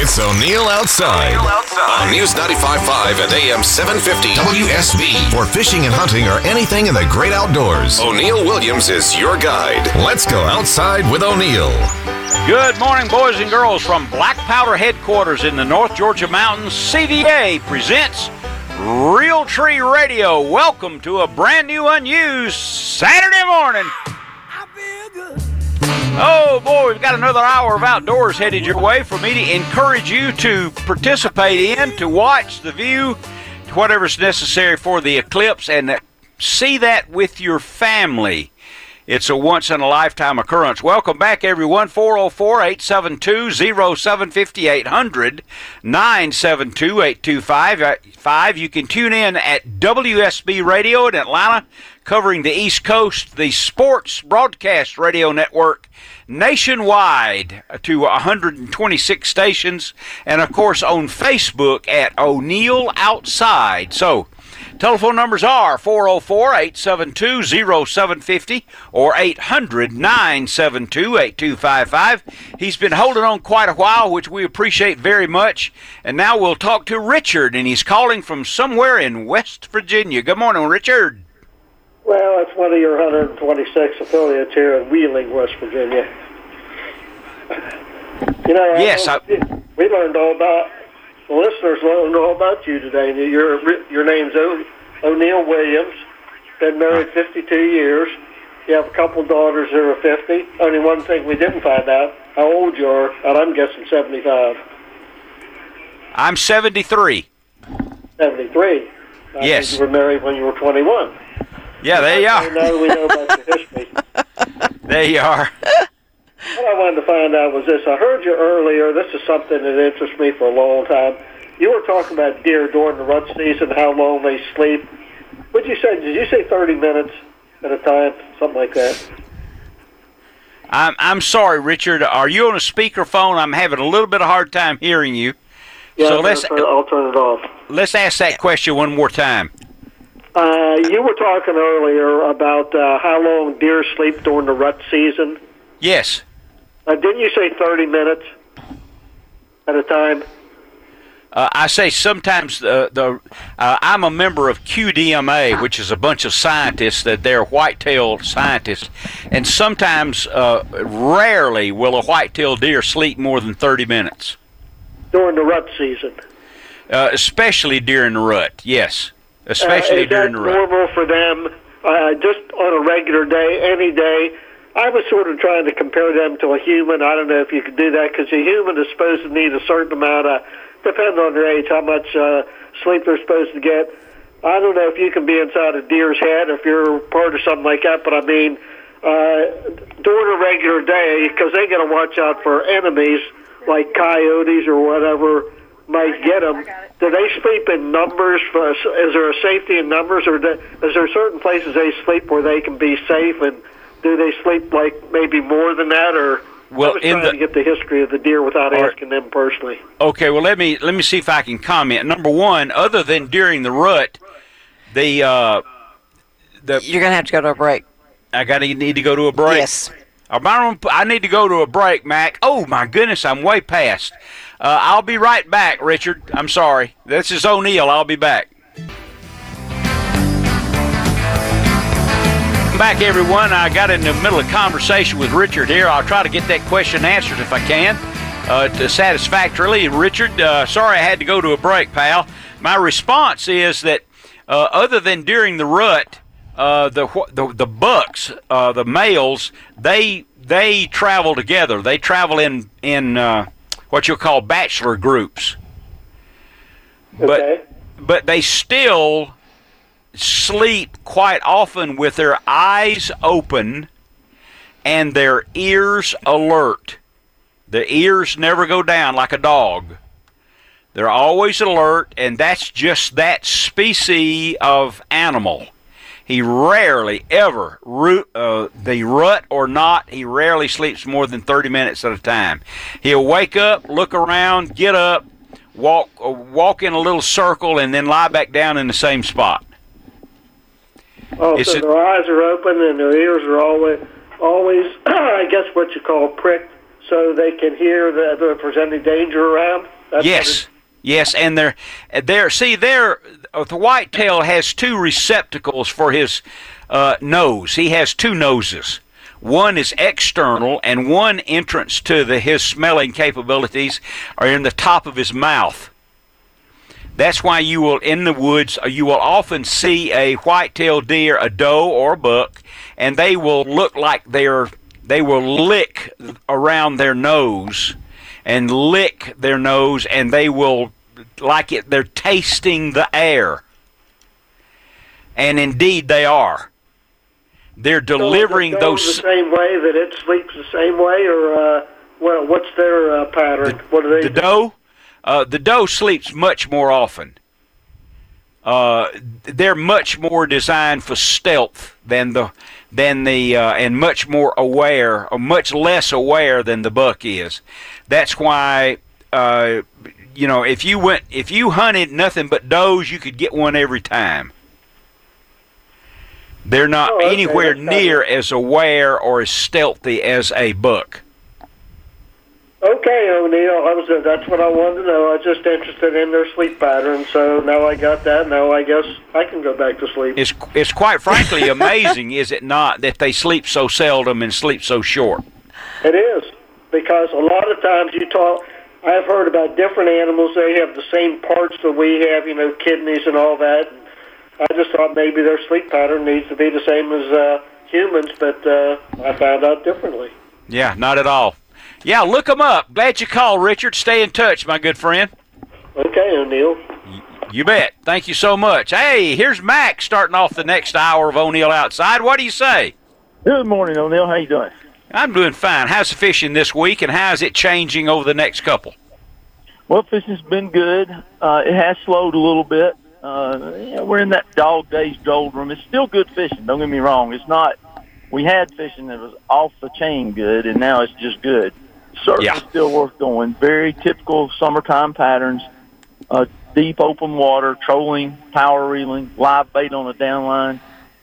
It's O'Neill Outside. On News 95.5 and AM 750 WSB. For fishing and hunting or anything in the great outdoors, O'Neill Williams is your guide. Let's go outside with O'Neill. Good morning, boys and girls. From Black Powder headquarters in the North Georgia mountains, CVA presents Real Tree Radio. Welcome to a brand new unused Saturday morning. Oh boy, we've got another hour of outdoors headed your way for me to encourage you to participate in, to watch the view, whatever's necessary for the eclipse, and see that with your family. It's a once-in-a-lifetime occurrence. Welcome back, everyone. 404-872-0750, 800-972-8255. You can tune in at WSB Radio in Atlanta, covering the East Coast, the Sports Broadcast Radio Network nationwide to 126 stations, and, of course, on Facebook at O'Neill Outside. So, telephone numbers are 404-872-0750 or 800-972-8255. He's been holding on quite a while, which we appreciate very much. And now we'll talk to Richard, and he's calling from somewhere in West Virginia. Good morning, Richard. Well, it's one of your 126 affiliates here in Wheeling, West Virginia. You know, yes, we learned all about. The listeners learned all about you today. Your name's O'Neill Williams. Been married 52 years. You have a couple daughters that are 50. Only one thing we didn't find out, how old you are, and I'm guessing 75. I'm 73. 73? Yes. You were married when you were 21. Yeah, there you are. Now we know about your history. There you are. What I wanted to find out was this. I heard you earlier. This is something that interests me for a long time. You were talking about deer during the rut season, how long they sleep. What'd you say? Did you say 30 minutes at a time? Something like that? I'm sorry, Richard. Are you on a speakerphone? I'm having a little bit of hard time hearing you. Yeah, so I'll turn it off. Let's ask that question one more time. You were talking earlier about how long deer sleep during the rut season. Yes. Didn't you say 30 minutes at a time? I say sometimes I'm a member of QDMA, which is a bunch of scientists that they're white-tailed scientists, and sometimes, rarely will a white-tailed deer sleep more than 30 minutes. During the rut season? Especially during the rut, yes. Especially during the rut. Is that normal for them, just on a regular day, any day? I was sort of trying to compare them to a human. I don't know if you could do that, because a human is supposed to need a certain amount of, depending on their age, how much sleep they're supposed to get. I don't know if you can be inside a deer's head, if you're part of something like that, but I mean, during a regular day, because they got to watch out for enemies like coyotes or whatever might get them. Do they sleep in numbers? Is there a safety in numbers, or is there certain places they sleep where they can be safe, and do they sleep like maybe more than that, or? Well, I was trying to get the history of the deer without asking them personally. Okay, well let me see if I can comment. Number one, other than during the rut, you're gonna have to go to a break. Need to go to a break. Yes. I need to go to a break, Mac. Oh my goodness, I'm way past. I'll be right back, Richard. I'm sorry. This is O'Neill. I'll be back. Back, everyone. I got in the middle of a conversation with Richard here. I'll try to get that question answered if I can satisfactorily. Richard, sorry I had to go to a break, pal. My response is that other than during the rut, the bucks, the males, they travel together. They travel in what you'll call bachelor groups. Okay. But they still sleep quite often with their eyes open and their ears alert. The ears never go down like a dog. They're always alert, and that's just that species of animal. He rarely ever, the rut or not, he rarely sleeps more than 30 minutes at a time. He'll wake up, look around, get up, walk in a little circle, and then lie back down in the same spot. Oh, so their eyes are open and their ears are always, I guess what you call pricked, so they can hear that if there's any danger around? Yes. Yes, and the whitetail has two receptacles for his nose. He has two noses. One is external, and one entrance to his smelling capabilities are in the top of his mouth. That's why you will, in the woods, you will often see a white-tailed deer, a doe or a buck, and they will look like they will lick around their nose and lick their nose, and they will, they're tasting the air. And indeed they are. They're delivering those... the same way that it sleeps the same way, or what's their pattern? What do they do? The doe sleeps much more often. They're much more designed for stealth than and much more aware, or much less aware than the buck is. That's why if you hunted nothing but does, you could get one every time. They're not anywhere near as aware or as stealthy as a buck. Okay, O'Neill, that's what I wanted to know. I was just interested in their sleep pattern, so now I got that. Now I guess I can go back to sleep. It's quite frankly amazing, is it not, that they sleep so seldom and sleep so short? It is, because a lot of times I've heard about different animals, they have the same parts that we have, kidneys and all that. I just thought maybe their sleep pattern needs to be the same as humans, but I found out differently. Yeah, not at all. Yeah, look them up. Glad you called, Richard. Stay in touch, my good friend. Okay, O'Neill. You bet. Thank you so much. Hey, here's Mac starting off the next hour of O'Neill Outside. What do you say? Good morning, O'Neill. How you doing? I'm doing fine. How's the fishing this week, and how is it changing over the next couple? Well, fishing's been good. It has slowed a little bit. We're in that dog days doldrum. It's still good fishing. Don't get me wrong. It's not. We had fishing that was off the chain good, and now it's just good. Certainly still worth going. Very typical summertime patterns. Deep open water, trolling, power reeling, live bait on a downline.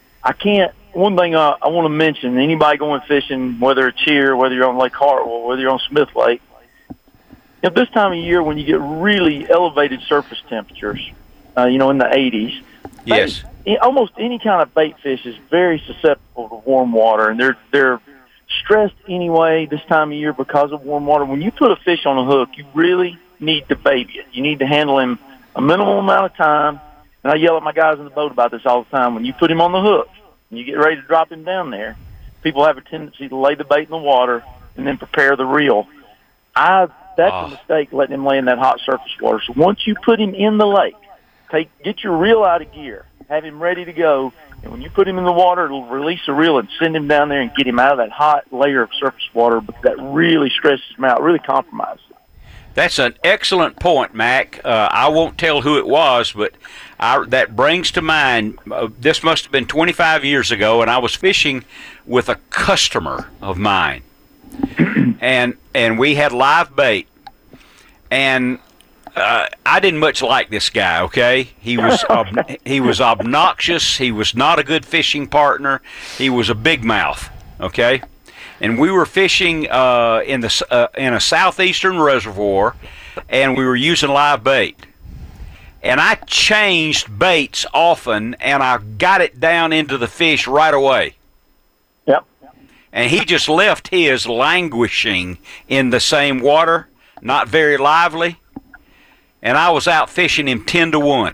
One thing I want to mention, anybody going fishing, whether it's here, whether you're on Lake Hartwell, whether you're on Smith Lake, this time of year when you get really elevated surface temperatures, in the 80s, yes, almost any kind of bait fish is very susceptible to warm water, and they're stressed anyway this time of year because of warm water. When you put a fish on a hook, you really need to baby it. You need to handle him a minimal amount of time. And I yell at my guys in the boat about this all the time. When you put him on the hook and you get ready to drop him down there, people have a tendency to lay the bait in the water and then prepare the reel. That's a mistake, letting him lay in that hot surface water. So once you put him in the lake, get your reel out of gear, have him ready to go, and when you put him in the water, it'll release the reel and send him down there and get him out of that hot layer of surface water that really stresses him out, really compromises him. That's an excellent point, Mac. I won't tell who it was, but that brings to mind, this must have been 25 years ago, and I was fishing with a customer of mine, and we had live bait, and I didn't much like this guy. Okay, he was obnoxious. He was not a good fishing partner. He was a big mouth. Okay, and we were fishing in a southeastern reservoir, and we were using live bait. And I changed baits often, and I got it down into the fish right away. Yep. And he just left his languishing in the same water, not very lively. And I was out fishing him 10-1.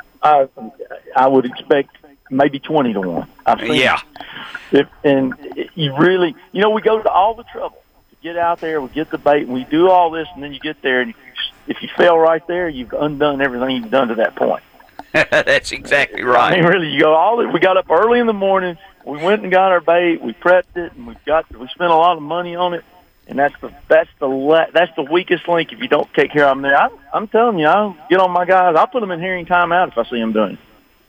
I would expect maybe 20-1. I've seen it. And you really, we go to all the trouble to get out there, we get the bait, and we do all this, and then you get there, and if you fail right there, you've undone everything you've done to that point. That's exactly right. I mean, really, we got up early in the morning, we went and got our bait, we prepped it, and we spent a lot of money on it. And that's the weakest link if you don't take care of them there. I'm telling you, I'll get on my guys. I'll put them in hearing timeout if I see them doing it.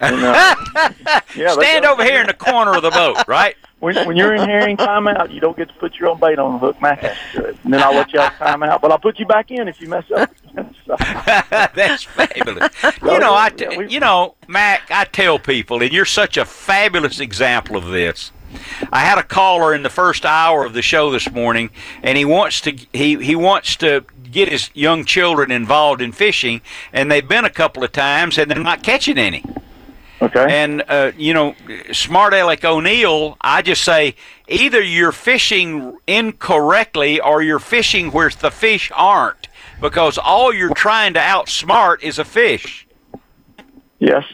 And, stand over here in the corner of the boat, right? When you're in hearing timeout, you don't get to put your own bait on the hook. Mac has to do it. And then I'll let you have timeout. But I'll put you back in if you mess up. That's fabulous. Mac, I tell people, and you're such a fabulous example of this. I had a caller in the first hour of the show this morning, and he wants to get his young children involved in fishing, and they've been a couple of times, and they're not catching any. Okay. And, Smart Aleck O'Neill, I just say either you're fishing incorrectly or you're fishing where the fish aren't, because all you're trying to outsmart is a fish. Yes.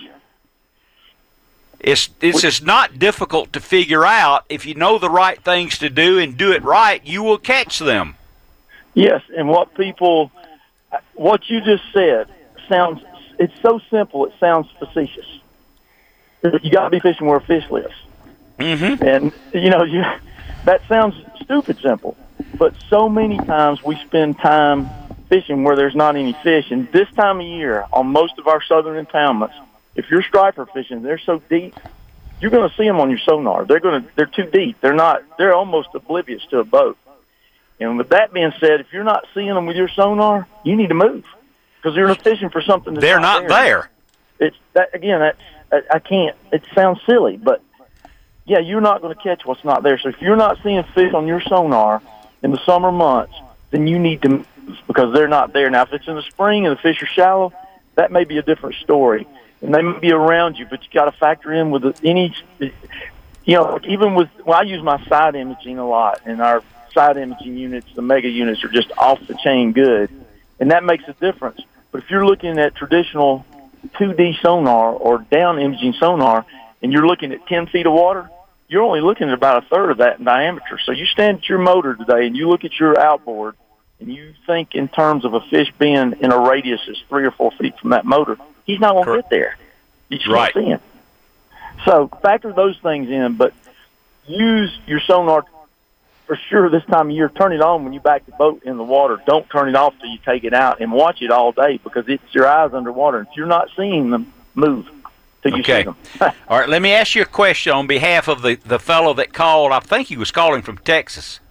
It's just not difficult to figure out. If you know the right things to do and do it right, you will catch them. Yes, and what you just said it's so simple it sounds facetious. You got to be fishing where a fish lives. Mm-hmm. And, that sounds stupid simple, but so many times we spend time fishing where there's not any fish. And this time of year, on most of our southern impoundments, if you're striper fishing, they're so deep, you're going to see them on your sonar. They're too deep. They're almost oblivious to a boat. And with that being said, if you're not seeing them with your sonar, you need to move, because you're fishing for something that's they're not there. It's that again. I can't. It sounds silly, but yeah, you're not going to catch what's not there. So if you're not seeing fish on your sonar in the summer months, then you need to move, because they're not there. Now, if it's in the spring and the fish are shallow, that may be a different story, and they may be around you. But you got to factor in with even with I use my side imaging a lot, and our side imaging units, the mega units, are just off the chain good, and that makes a difference. But if you're looking at traditional 2D sonar or down imaging sonar, and you're looking at 10 feet of water, you're only looking at about a third of that in diameter. So you stand at your motor today and you look at your outboard and you think in terms of a fish being in a radius that's 3 or 4 feet from that motor, he's not going to get there. You just can't see him. So factor those things in, but use your sonar for sure this time of year. Turn it on when you back the boat in the water. Don't turn it off till you take it out, and watch it all day, because it's your eyes underwater. If you're not seeing them, move till you see them. All right, let me ask you a question on behalf of the fellow that called. I think he was calling from Texas.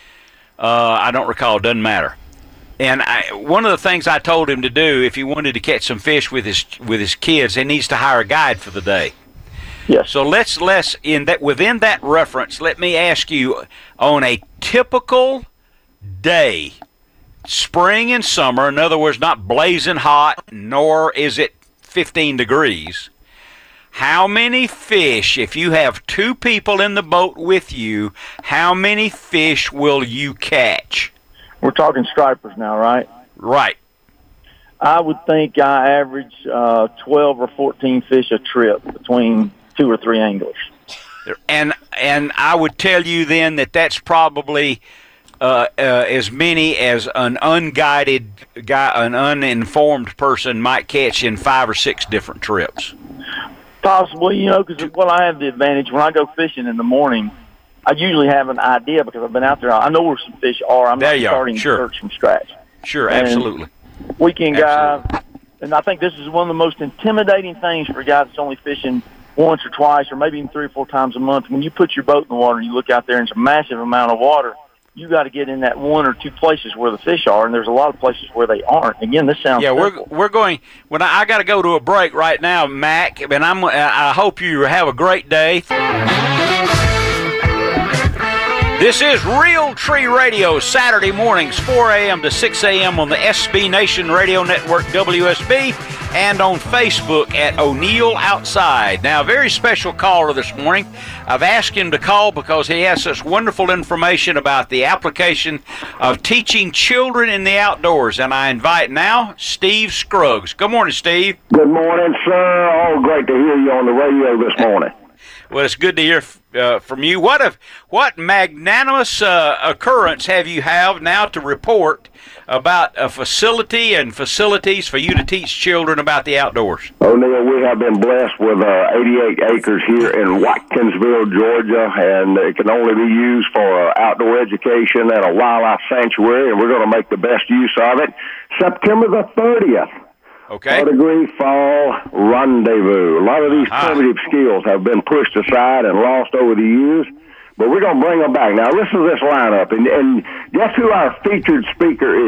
I don't recall. Doesn't matter. And one of the things I told him to do, if he wanted to catch some fish with his kids, he needs to hire a guide for the day. Yes. So within that reference, let me ask you, on a typical day, spring and summer, in other words, not blazing hot, nor is it 15 degrees, how many fish, if you have 2 people in the boat with you, how many fish will you catch? We're talking stripers now, right? Right. I would think I average 12 or 14 fish a trip between 2 or 3 anglers. And I would tell you then that that's probably as many as an unguided guy, an uninformed person might catch in 5 or 6 different trips. Possibly, because I have the advantage when I go fishing in the morning, I usually have an idea because I've been out there. I know where some fish are. I'm not starting to search from scratch. Sure, absolutely. Weekend guy, and I think this is one of the most intimidating things for a guy that's only fishing once or twice or maybe even 3 or 4 times a month. When you put your boat in the water and you look out there and it's a massive amount of water, you got to get in that 1 or 2 places where the fish are, and there's a lot of places where they aren't. Again, this sounds simple. We're going. When I got to go to a break right now, Mac, and I hope you have a great day. This is Real Tree Radio, Saturday mornings, 4 a.m. to 6 a.m. on the SB Nation Radio Network, WSB, and on Facebook at O'Neill Outside. Now, a very special caller this morning. I've asked him to call because he has such wonderful information about the application of teaching children in the outdoors. And I invite now Steve Scruggs. Good morning, Steve. Good morning, sir. Oh, great to hear you on the radio this morning. Well, it's good to hear from you. What magnanimous occurrence have you now to report about a facility and facilities for you to teach children about the outdoors? O'Neill, we have been blessed with 88 acres here in Watkinsville, Georgia, and it can only be used for outdoor education and a wildlife sanctuary, and we're going to make the best use of it. September the 30th. Okay. 4-degree fall rendezvous. A lot of these primitive skills have been pushed aside and lost over the years, but we're going to bring them back. Now, listen to this lineup, and guess who our featured speaker is?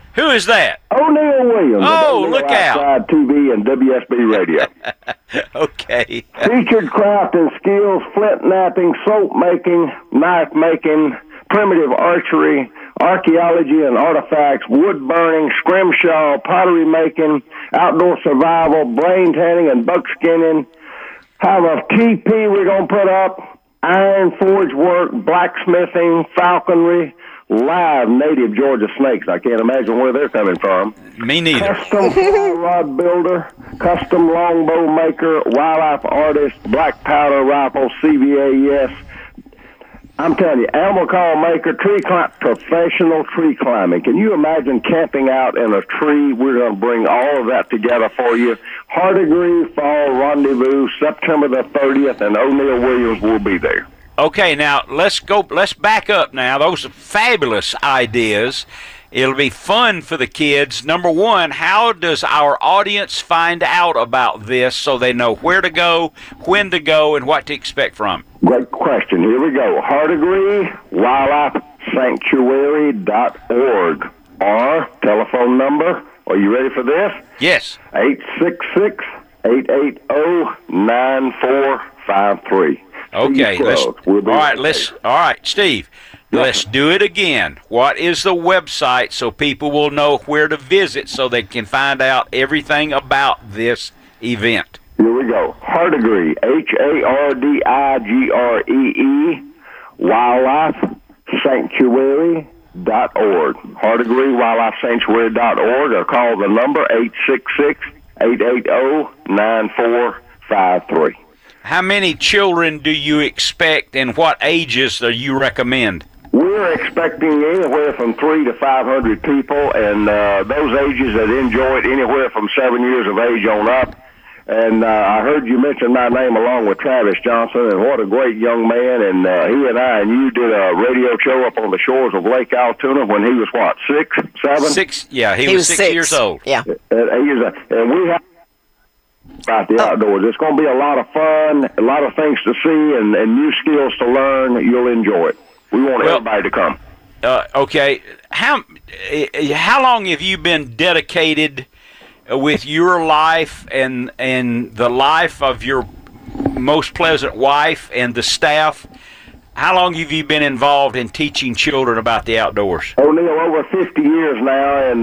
Who is that? O'Neal Williams. Oh, of look out. Outside TV and WSB Radio. Okay. Featured craft and skills, flint knapping, soap making, knife making, primitive archery, archaeology and artifacts, wood burning, scrimshaw, pottery making, outdoor survival, brain tanning and buckskinning. Have a TP we're going to put up, iron forge work, blacksmithing, falconry, live native Georgia snakes. I can't imagine where they're coming from. Me neither. Custom fly rod builder, custom longbow maker, wildlife artist, black powder rifle, CVA, yes. I'm telling you, animal call maker, professional tree climbing. Can you imagine camping out in a tree? We're going to bring all of that together for you. Hardegree Fall Rendezvous, September the 30th, and O'Neal Williams will be there. Okay, now let's back up now. Those are fabulous ideas. It'll be fun for the kids. Number one, how does our audience find out about this so they know where to go, when to go, and what to expect from? Great question. Here we go. Hardegree Wildlife Sanctuary.org. Or telephone number. Are you ready for this? Yes. 866-880-9453. Okay. All right, Steve. Let's do it again. What is the website so people will know where to visit so they can find out everything about this event? Here we go. Hardegree, Hardegree, Wildlife Sanctuary.org. Hardegree Wildlife Sanctuary.org, or call the number 866-880-9453. How many children do you expect, and what ages do you recommend? We're expecting anywhere from 300 to 500 people, and those ages that enjoy it, anywhere from 7 years of age on up. And I heard you mention my name along with Travis Johnson, and what a great young man. And he and I and you did a radio show up on the shores of Lake Altoona when he was, what, 6, 7? 6, yeah, he was 6 years old. Yeah. And we have about the outdoors. It's going to be a lot of fun, a lot of things to see, and new skills to learn. You'll enjoy it. We want everybody to come. Okay. How long have you been dedicated with your life and the life of your most pleasant wife and the staff? How long have you been involved in teaching children about the outdoors? O'Neal, over 50 years now, and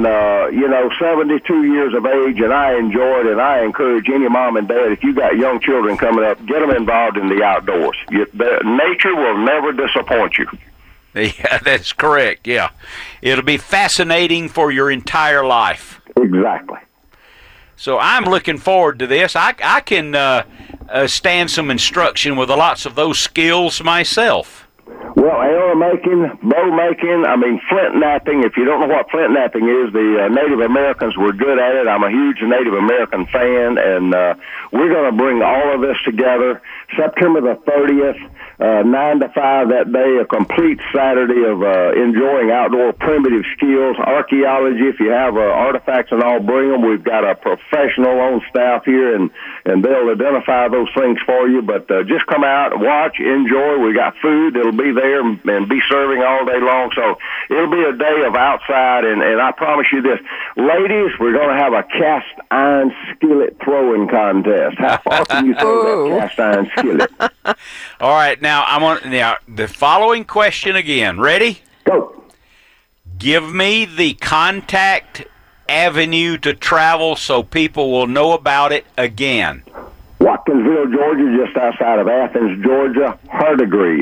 72 years of age, and I enjoy it, and I encourage any mom and dad, if you got young children coming up, get them involved in the outdoors. Nature will never disappoint you. Yeah, that's correct, yeah. It'll be fascinating for your entire life. Exactly. So I'm looking forward to this. I can stand some instruction with lots of those skills myself. Well, arrow making, bow making, flint knapping. If you don't know what flint knapping is, the Native Americans were good at it. I'm a huge Native American fan, and we're going to bring all of this together September the 30th. 9 to 5 that day, a complete Saturday of enjoying outdoor primitive skills, archaeology. If you have artifacts and all, bring them. We've got a professional on staff here, and they'll identify those things for you. But just come out, watch, enjoy. We got food. It'll be there and be serving all day long. So it'll be a day of outside, and I promise you this. Ladies, we're going to have a cast iron skillet throwing contest. How far can you throw that cast iron skillet? All right, now the following question again. Ready? Go. Give me the contact avenue to travel so people will know about it again. Watkinsville, Georgia, just outside of Athens, Georgia. Hardegree,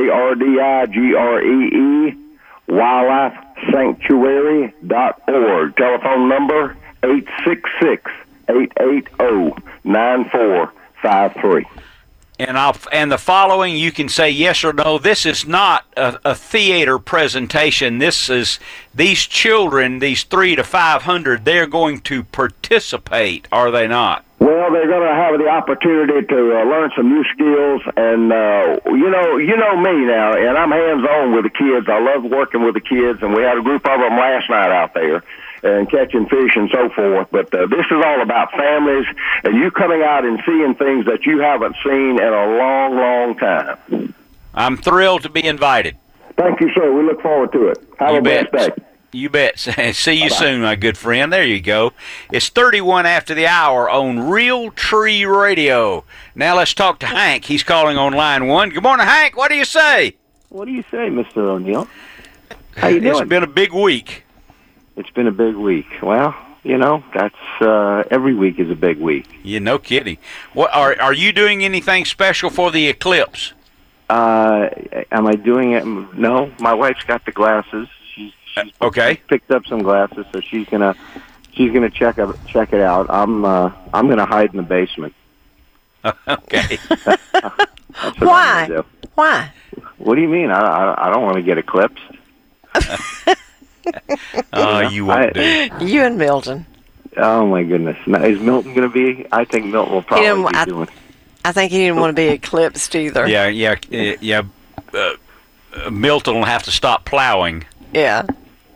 Hardegree, Wildlife Sanctuary.org. Telephone number 866-880-9453. And the following, you can say yes or no. This is not a theater presentation. These children, these 300 to 500, they're going to participate, are they not? Well, they're going to have the opportunity to learn some new skills, and you know me now, and I'm hands-on with the kids. I love working with the kids, and we had a group of them last night out there and catching fish and so forth. But this is all about families and you coming out and seeing things that you haven't seen in a long, long time. I'm thrilled to be invited. Thank you, sir. We look forward to it. Have a blessed day. You bet. See you soon, my good friend. There you go. It's 31 after the hour on Real Tree Radio. Now let's talk to Hank. He's calling on line 1. Good morning, Hank. What do you say? What do you say, Mr. O'Neill? How you doing? It's been a big week. It's been a big week. Well, that's every week is a big week. Yeah, no kidding. What are you doing anything special for the eclipse? Am I doing it? No, my wife's got the glasses. She's okay. Picked up some glasses, so she's gonna check it out. I'm gonna hide in the basement. Okay. That's what Why? I'm gonna do. Why? What do you mean? I don't want to get eclipsed. You won't do. You and Milton. Oh my goodness! Now, is Milton going to be? I think Milton will probably be doing. I think he didn't want to be eclipsed either. Yeah. Milton will have to stop plowing. Yeah.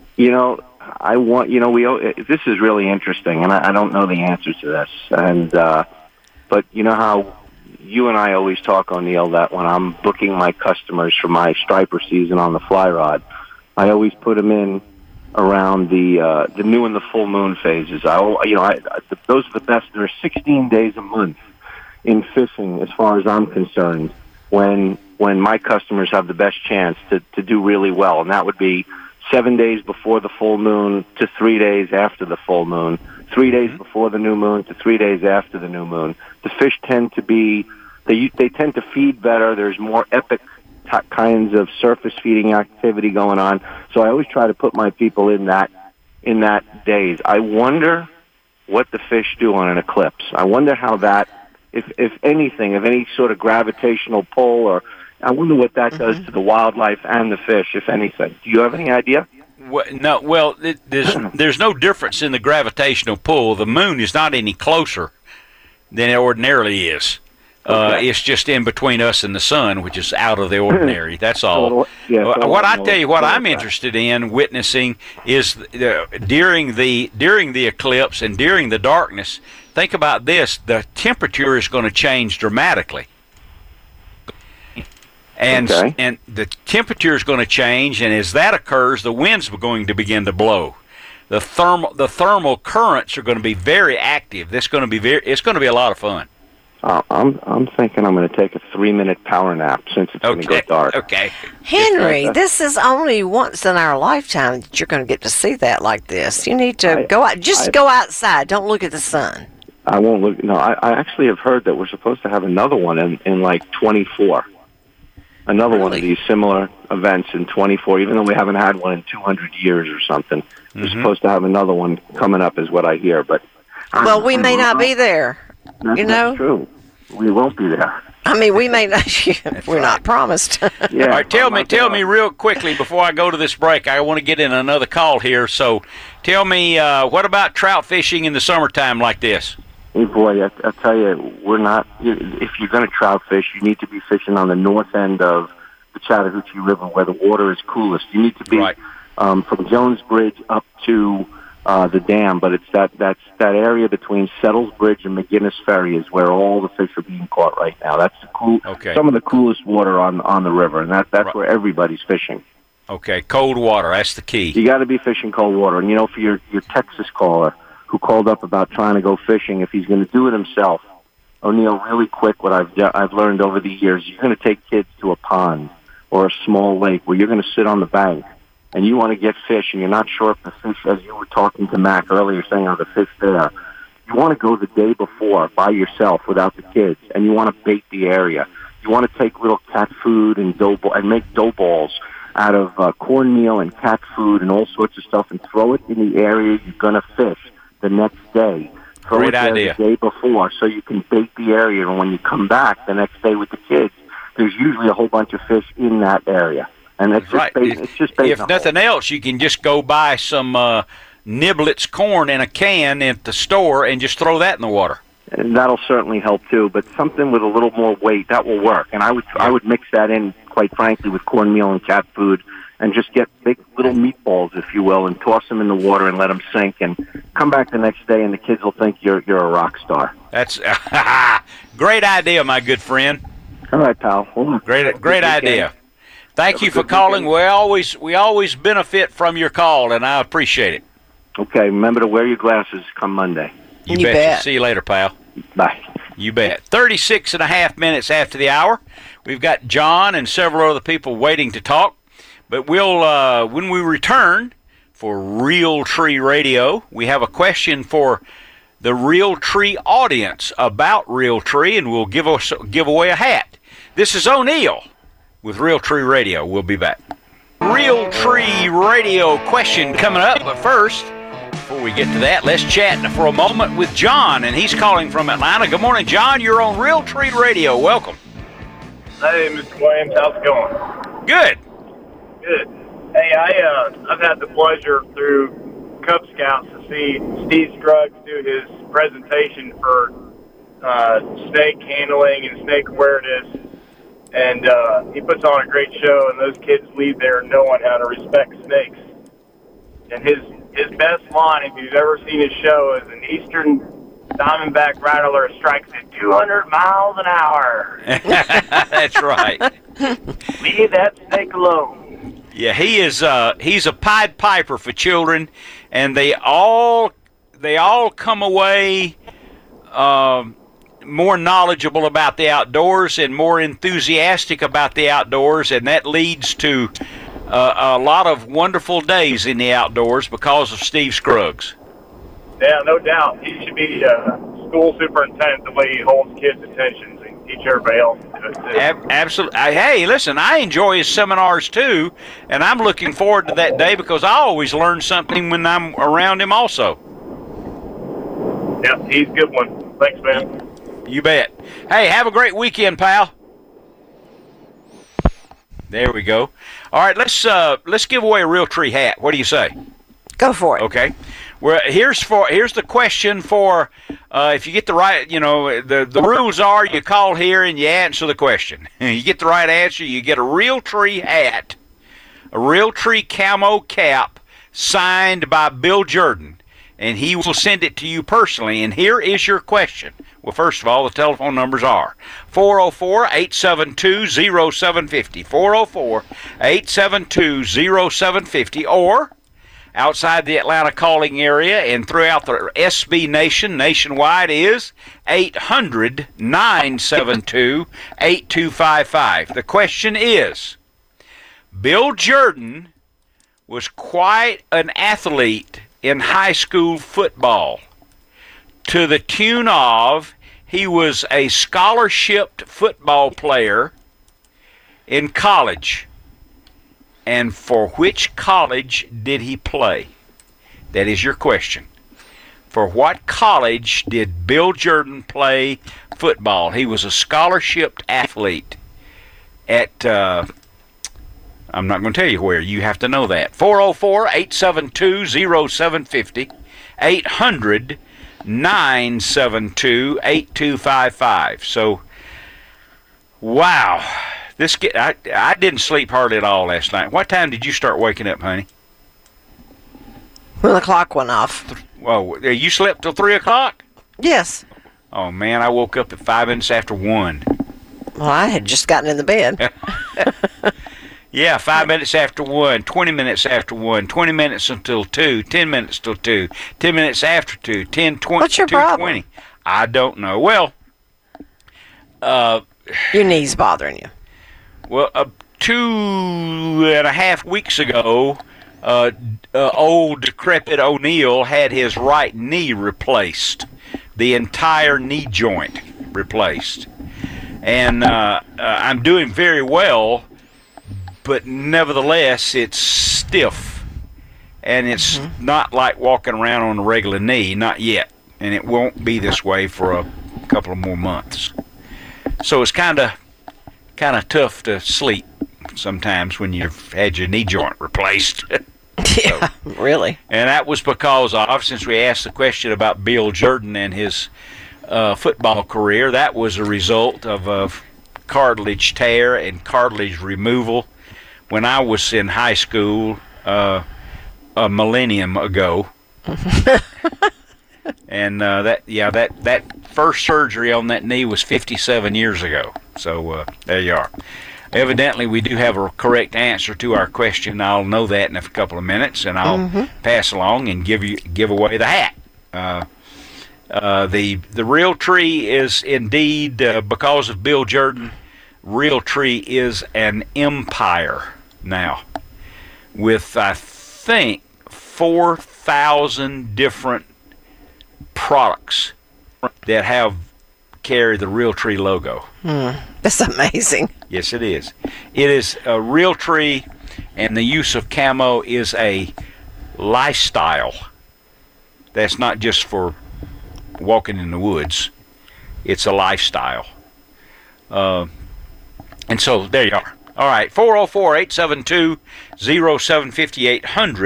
This is really interesting, and I don't know the answer to this. And but you know how you and I always talk, O'Neill, that when I'm booking my customers for my striper season on the fly rod, I always put them in around the new and the full moon phases. Those are the best. There are 16 days a month in fishing, as far as I'm concerned, when my customers have the best chance to do really well, and that would be 7 days before the full moon to 3 days after the full moon, 3 days before the new moon to 3 days after the new moon. The fish tend to be they tend to feed better. There's more epic kinds of surface feeding activity going on. So I always try to put my people in that days. I wonder what the fish do on an eclipse. I wonder how that, if anything, if any sort of gravitational pull, or I wonder what that does to the wildlife and the fish, if anything. Do you have any idea? There's no difference in the gravitational pull. The moon is not any closer than it ordinarily is. Okay. It's just in between us and the sun, which is out of the ordinary. That's all. What I'm interested in witnessing is during the eclipse and during the darkness. Think about this: the temperature is going to change dramatically, and the temperature is going to change. And as that occurs, the winds are going to begin to blow. The thermal currents are going to be very active. It's going to be a lot of fun. I'm thinking I'm going to take a 3-minute power nap since it's going to go dark. Okay. Henry, this is only once in our lifetime that you're going to get to see that like this. You need to go out. Go outside. Don't look at the sun. I won't look. No, I actually have heard that we're supposed to have another one in like 24. Another one of these similar events in 24, even though we haven't had one in 200 years or something. We're supposed to have another one coming up is what I hear. But well, we may not be there. That's true. We won't be there. I mean, we may not. We're not promised. Yeah. All right, tell me real quickly before I go to this break. I want to get in another call here. So, tell me, what about trout fishing in the summertime like this? Hey, boy, I tell you, we're not. If you're going to trout fish, you need to be fishing on the north end of the Chattahoochee River, where the water is coolest. You need to be from Jones Bridge up to the dam, but it's that area between Settles Bridge and McGinnis Ferry is where all the fish are being caught right now. That's some of the coolest water on the river, and that's where everybody's fishing. Okay, cold water, that's the key. You got to be fishing cold water, and for your Texas caller who called up about trying to go fishing, if he's going to do it himself, O'Neill, really quick, what I've learned over the years, you're going to take kids to a pond or a small lake where you're going to sit on the bank and you want to get fish, and you're not sure if the fish, as you were talking to Mac earlier, saying, are the fish there? You want to go the day before by yourself without the kids, and you want to bait the area. You want to take little cat food and make dough balls out of cornmeal and cat food and all sorts of stuff, and throw it in the area you're going to fish the next day. Throw Great it there idea. the day before, so you can bait the area, and when you come back the next day with the kids, there's usually a whole bunch of fish in that area. And it's just it's just if nothing else, you can just go buy some Niblets corn in a can at the store and just throw that in the water. And that'll certainly help too. But something with a little more weight, that will work. And I would mix that in, quite frankly, with cornmeal and cat food, and just get big little meatballs, if you will, and toss them in the water and let them sink. And come back the next day, and the kids will think you're a rock star. That's great idea, my good friend. All right, pal. Great idea. Thank you for calling. We always benefit from your call, and I appreciate it. Okay, remember to wear your glasses come Monday. You bet. See you later, pal. Bye. You bet. 36 and a half minutes after the hour. We've got John and several other people waiting to talk. But we'll, when we return for Real Tree Radio, we have a question for the Real Tree audience about Real Tree, and we'll give away a hat. This is O'Neill with Real Tree Radio. We'll be back. Real Tree Radio question coming up, but first, before we get to that, let's chat for a moment with John, and he's calling from Atlanta. Good morning, John. You're on Real Tree Radio. Welcome. Hey, Mr. Williams. How's it going? Good. Good. Hey, I've had the pleasure through Cub Scouts to see Steve Scruggs do his presentation for snake handling and snake awareness, and he puts on a great show, and those kids leave there knowing how to respect snakes. And his best line, if you've ever seen his show, is an Eastern Diamondback Rattler strikes at 200 miles an hour. That's right. Leave that snake alone. Yeah, he's a Pied Piper for children, and they all come away more knowledgeable about the outdoors and more enthusiastic about the outdoors, and that leads to a lot of wonderful days in the outdoors because of Steve Scruggs. Yeah, no doubt. He should be school superintendent the way he holds kids' attention and teach everybody else to do it too. Absolutely. Hey, listen, I enjoy his seminars too, and I'm looking forward to that day because I always learn something when I'm around him also. Yeah, he's a good one. Thanks, man. You bet. Hey, have a great weekend, pal. There we go. All right, let's give away a Real Tree hat. What do you say? Go for it. Okay. Well, here's the question for if you get the right, the rules are you call here and you answer the question. You get the right answer, you get a Real Tree hat, a Real Tree camo cap signed by Bill Jordan, and he will send it to you personally. And here is your question. Well, first of all, the telephone numbers are 404-872-0750, 404-872-0750, or outside the Atlanta calling area and throughout the SB Nation, nationwide, is 800-972-8255. The question is, Bill Jordan was quite an athlete in high school football, to the tune of he was a scholarship football player in college. And for which college did he play? That is your question. For what college did Bill Jordan play football? He was a scholarship athlete at, I'm not going to tell you where. You have to know that. 404-872-0750, 800-972-8255. So, wow. I didn't sleep hardly at all last night. What time did you start waking up, honey? When the clock went off. Well, you slept till 3 o'clock? Yes. Oh, man, I woke up at 5 minutes after 1. Well, I had just gotten in the bed. Yeah, 5 minutes after 1, 20 minutes after 1, 20 minutes until 2, 10 minutes till 2, 10 minutes after 2, 10, 20, What's your 2:20. problem? I don't know. Well, your knee's bothering you. Well, 2.5 weeks ago, old decrepit O'Neill had his right knee replaced, the entire knee joint replaced. And I'm doing very well, but nevertheless, it's stiff. And it's not like walking around on a regular knee, not yet. And it won't be this way for a couple of more months. So it's kind of tough to sleep sometimes when you've had your knee joint replaced. Yeah, really. And that was because of, since we asked the question about Bill Jordan and his football career, that was a result of a cartilage tear and cartilage removal when I was in high school a millennium ago. And that first surgery on that knee was 57 years ago. So there you are. Evidently, we do have a correct answer to our question. I'll know that in a couple of minutes, and I'll pass along and give away the hat. The Realtree is indeed, because of Bill Jordan, Realtree is an empire now, with I think 4,000 different products that carry the Realtree logo. That's amazing. Yes, it is. It is a Realtree, and the use of camo is a lifestyle. That's not just for walking in the woods. It's a lifestyle. And so there you are. All right, 404-872-0750,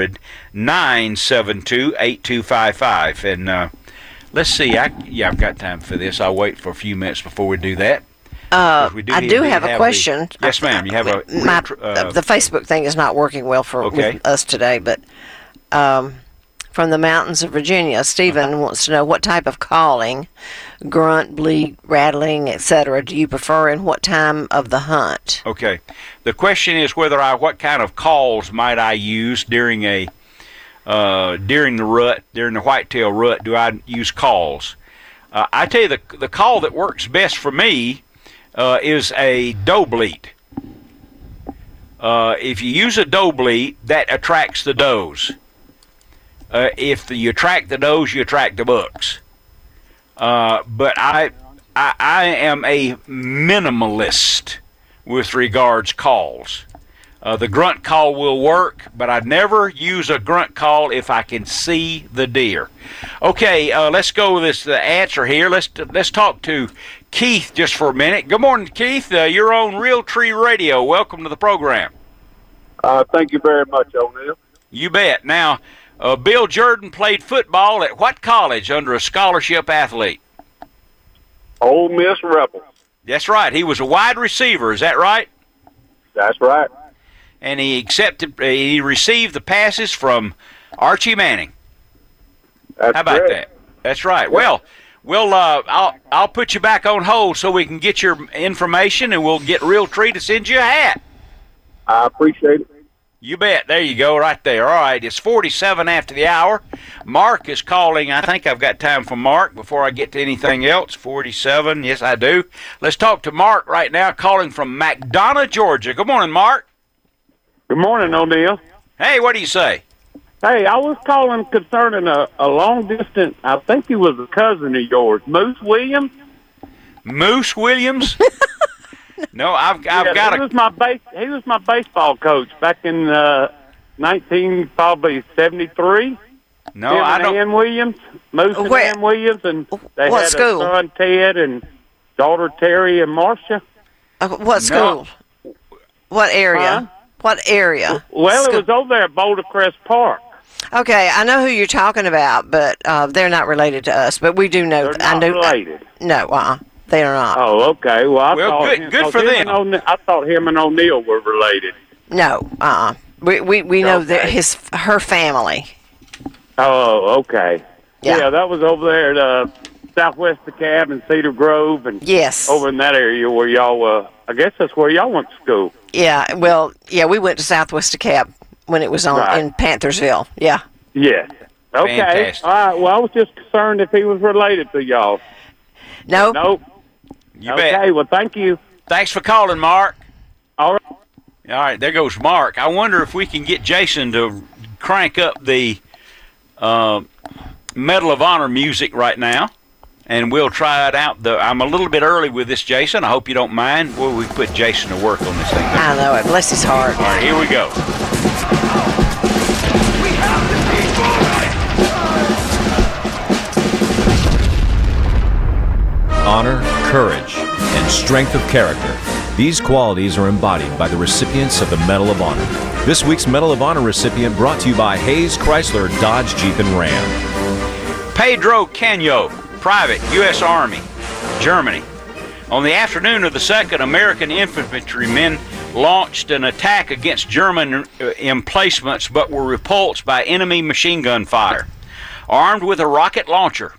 800-972-8255. And let's see. I've got time for this. I'll wait for a few minutes before we do that. I do have a question. Yes, ma'am. You have a... the Facebook thing is not working well with us today, but from the mountains of Virginia, Stephen wants to know what type of calling, grunt, bleat, rattling, etc., do you prefer and what time of the hunt? Okay. The question is what kind of calls might I use during the whitetail rut? Do I use calls? I tell you, the call that works best for me is a doe bleat. If you use a doe bleat, that attracts the does. If you attract the does, you attract the bucks. But I am a minimalist with regards calls. The grunt call will work, but I'd never use a grunt call if I can see the deer. Okay, let's go with the answer here. Let's talk to Keith just for a minute. Good morning, Keith. You're on Realtree Radio. Welcome to the program. Thank you very much, O'Neill. You bet. Now, Bill Jordan played football at what college under a scholarship athlete? Ole Miss Rebels. That's right. He was a wide receiver. Is that right? That's right. And he received the passes from Archie Manning. That's How about correct. that? That's right. Yep. Well, I'll put you back on hold so we can get your information, and we'll get Realtree to send you a hat. I appreciate it. You bet. There you go, right there. All right, it's 47 after the hour. Mark is calling. I think I've got time for Mark before I get to anything else. 47. Yes, I do. Let's talk to Mark right now, calling from McDonough, Georgia. Good morning, Mark. Good morning, O'Neill. Hey, what do you say? Hey, I was calling concerning a long distance. I think he was a cousin of yours, Moose Williams. Moose Williams? No, I've got he was my baseball coach back in 1973. No, I don't. Ann Williams, Moose and Ann Williams, and they what had school? a son Ted and daughter Terry and Marcia. What school? No. What area? Huh? What area? Well, it was over there at Boulder Crest Park. Okay, I know who you're talking about, but they're not related to us. But we do know. They're not related. No, they are not. Oh, okay. Well, I thought good for them. I thought him and O'Neill were related. No, we know that her family. Oh, okay. Yeah. That was over there at Southwest DeKalb and Cedar Grove, and yes, over in that area where y'all. I guess that's where y'all went to school. Yeah. Well, we went to Southwest DeKalb when it was in Panthersville. Yeah. Yeah. Okay. Fantastic. All right. Well, I was just concerned if he was related to y'all. No. Nope. You bet. Okay. Well, thank you. Thanks for calling, Mark. All right. All right, there goes Mark. I wonder if we can get Jason to crank up the Medal of Honor music right now, and we'll try it out. I'm a little bit early with this, Jason. I hope you don't mind. Well, we put Jason to work on this thing. I know it. Bless his heart. All right, here we go. Honor, courage, and strength of character. These qualities are embodied by the recipients of the Medal of Honor. This week's Medal of Honor recipient brought to you by Hayes Chrysler, Dodge, Jeep, and Ram. Pedro Canyo, Private, U.S. Army, Germany. On the afternoon of the 2nd, American infantrymen launched an attack against German emplacements but were repulsed by enemy machine gun fire. Armed with a rocket launcher,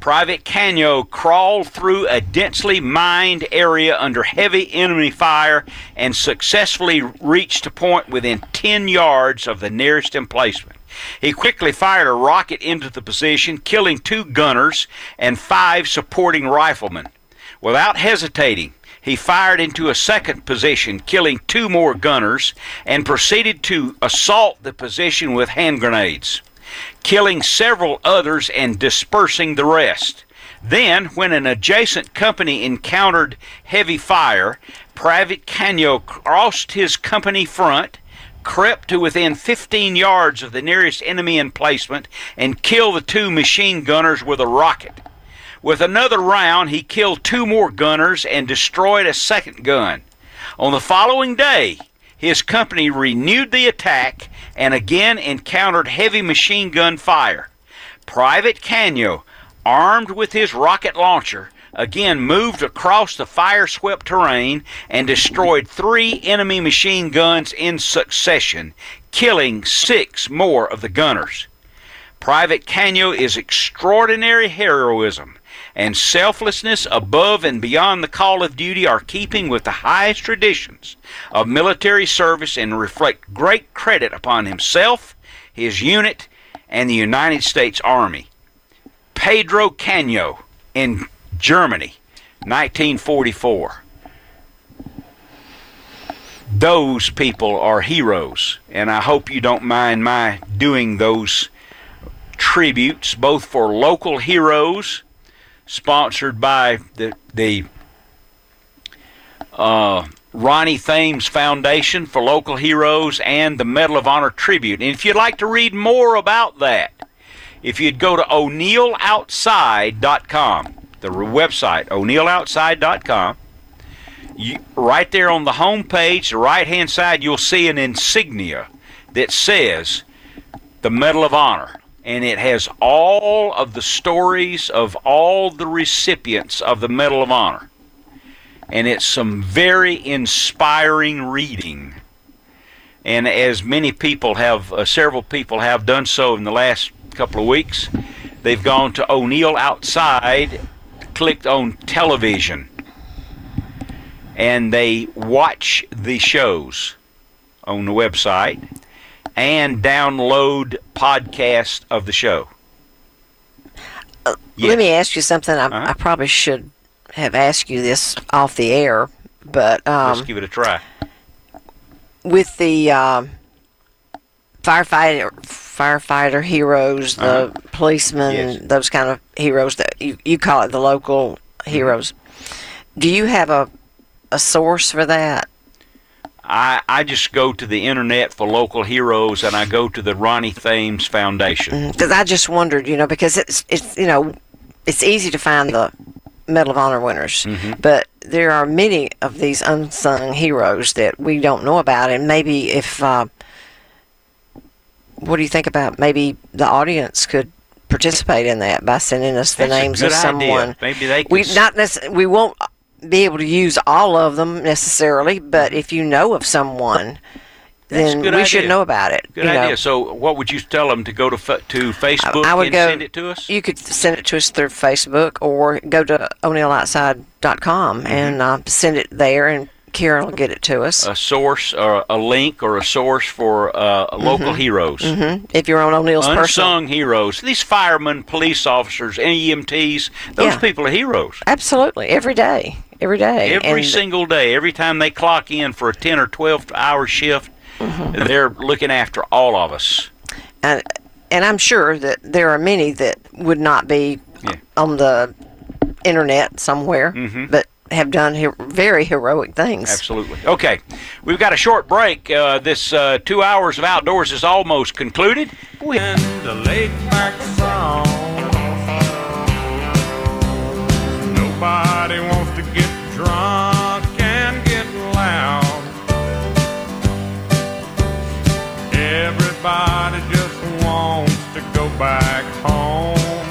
Private Canyo crawled through a densely mined area under heavy enemy fire and successfully reached a point within 10 yards of the nearest emplacement. He quickly fired a rocket into the position, killing 2 gunners and 5 supporting riflemen. Without hesitating, he fired into a second position, killing 2 more gunners, and proceeded to assault the position with hand grenades, killing several others and dispersing the rest. Then, when an adjacent company encountered heavy fire, Private Canyo crossed his company front, crept to within 15 yards of the nearest enemy emplacement, and killed the 2 machine gunners with a rocket. With another round, he killed 2 more gunners and destroyed a second gun. On the following day, his company renewed the attack and again encountered heavy machine gun fire. Private Canyo, armed with his rocket launcher, again moved across the fire-swept terrain and destroyed 3 enemy machine guns in succession, killing 6 more of the gunners. Private Canyo is extraordinary heroism and selflessness above and beyond the call of duty are keeping with the highest traditions of military service and reflect great credit upon himself, his unit, and the United States Army. Pedro Canyo in Germany, 1944. Those people are heroes, and I hope you don't mind my doing those tributes, both for local heroes, sponsored by the Ronnie Thames Foundation for Local Heroes, and the Medal of Honor tribute. And if you'd like to read more about that, if you'd go to o'neilloutside.com, the website, o'neilloutside.com, right there on the home page, the right-hand side, you'll see an insignia that says the Medal of Honor. And it has all of the stories of all the recipients of the Medal of Honor. And it's some very inspiring reading. And as many people have, several people have done so in the last couple of weeks, they've gone to O'Neill Outside, clicked on television, and they watch the shows on the website and download podcasts of the show. Yes. Let me ask you something. I probably should have asked you this off the air, but let's give it a try. With the firefighter heroes, the policemen, Yes. those kind of heroes that you call it the local heroes. Do you have a source for that? I just go to the internet for local heroes, and I go to the Ronnie Thames Foundation. Because I just wondered, because it's easy to find the Medal of Honor winners, but there are many of these unsung heroes that we don't know about, and maybe if what do you think about maybe the audience could participate in that by sending us the names of someone? Idea. Maybe they could. We won't be able to use all of them necessarily, but if you know of someone, then we should know about it. Good idea. So what would you tell them to go to Facebook and send it to us? You could send it to us through Facebook or go to o'neilloutside.com and send it there, and Karen will get it to us. A source, or a link, or a source for local heroes. If you're on O'Neill's Unsung heroes. These firemen, police officers, EMTs, those people are heroes. Absolutely. Every day. Every single day. Every time they clock in for a 10 or 12-hour shift, they're looking after all of us. And I'm sure that there are many that would not be on the internet somewhere, but have done very heroic things. Absolutely. Okay, we've got a short break. This 2 hours of outdoors is almost concluded. The laid-back song. Nobody wants to get drunk and get loud. Everybody just wants to go back home.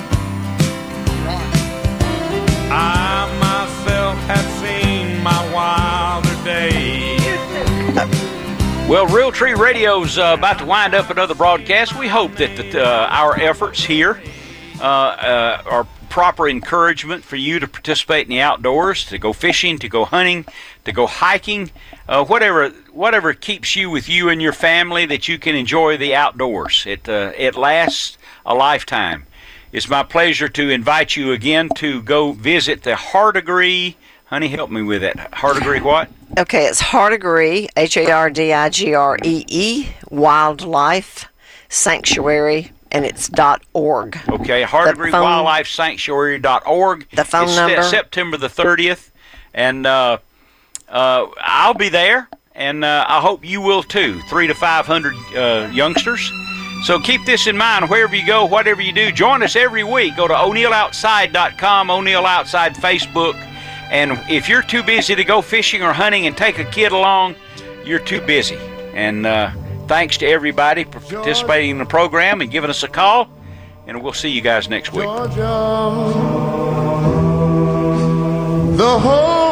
I myself have seen my wilder days. Well, Real Tree Radio's about to wind up another broadcast. We hope that our efforts here are proper encouragement for you to participate in the outdoors, to go fishing, to go hunting, to go hiking, whatever keeps you with you and your family, that you can enjoy the outdoors. It lasts a lifetime. It's my pleasure to invite you again to go visit the Hardigree. Honey, help me with that. Hardigree what? Okay, it's Hardigree, Hardigree, Wildlife Sanctuary, and it's .org. Okay, HardigreeWildlifeSanctuary.org. The phone number? September the 30th, and I'll be there, and I hope you will too. 300 to 500 youngsters. So keep this in mind wherever you go, whatever you do. Join us every week. Go to O'NeillOutside.com, O'Neill Outside Facebook. And if you're too busy to go fishing or hunting and take a kid along, you're too busy. And thanks to everybody for participating in the program and giving us a call. And we'll see you guys next week. Georgia, the whole